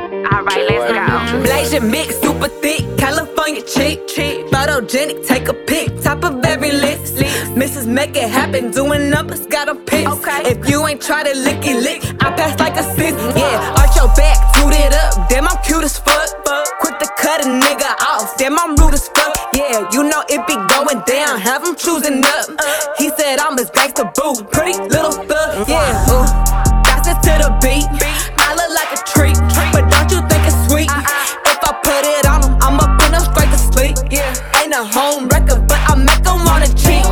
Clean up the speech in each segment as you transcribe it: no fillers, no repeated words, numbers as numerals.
Alright, let's go. Blasian mix, super thick, California chick. Photogenic, take a pic, top of every list. Mrs. Make It Happen, doing numbers, got a pic. If you ain't try to licky lick, I pass like a sis. Yeah, arch your back, toot it up, damn I'm cute as fuck. Quick to cut a nigga off, damn I'm rude as fuck. Yeah, you know it be going down, have him choosing up. He said I'm his gangsta boo, pretty little thug. Yeah, that's it to the beat. I look like a treat, but don't you think it's sweet? If I put it on him, I'ma put him straight to sleep. Ain't a home record, but I make him wanna cheat.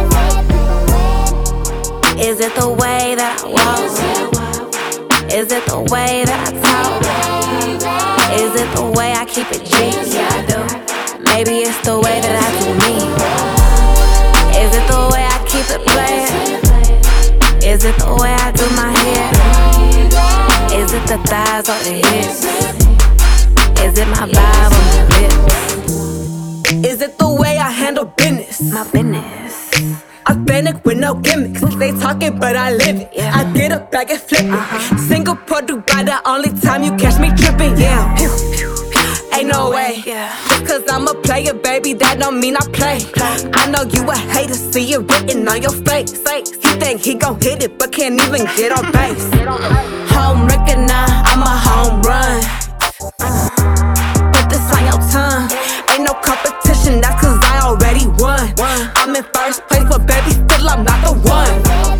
Is it the way that I walk? Is it the way that I talk? Is it the way I keep it G? Yeah, I do. Maybe it's the way that I do me. Is it the way I keep it playing? Is it the way I do my hair? Is it the thighs or the hips? Is it my vibe on the lips? Is it the way I handle business? My business. Authentic with no gimmicks. They talking, but I live it. I get a bag and flip it. Singapore, Dubai, the only time you catch me tripping. Yeah, ain't no way. Just cause I'm a player, baby, that don't mean I play. I know you a hater, see it written on your face. He think he gon' hit it, but can't even get on base. Home record now, I'm a home run. Put this on your tongue. Ain't no competition, that's cause I already won. I'm in first place, but baby, still I'm not the one.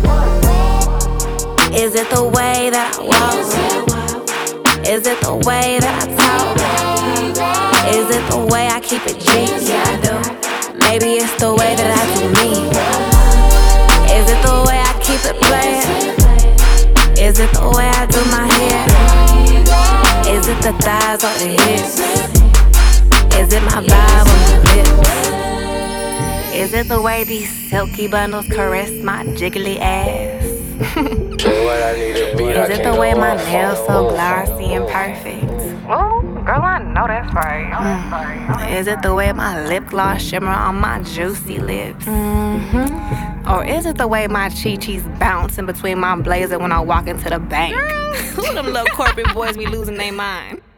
Is it the way that I walk? Is it the way that I talk? Is it the way I keep it G? Yeah, I do. Maybe it's the way that I do me. Is it the way I keep it playing? Is it the way I do my hair? Is it the thighs or the hips? Is it my vibe on the lips? Is it the way these silky bundles caress my jiggly ass? Is it the way my nails so glossy and perfect? Oh, girl, I know that's right. Is it the way my lip gloss shimmer on my juicy lips? Or is it the way my chi-chi's bouncing between my blazer when I walk into the bank? Girl, who them little corporate boys be losing their mind?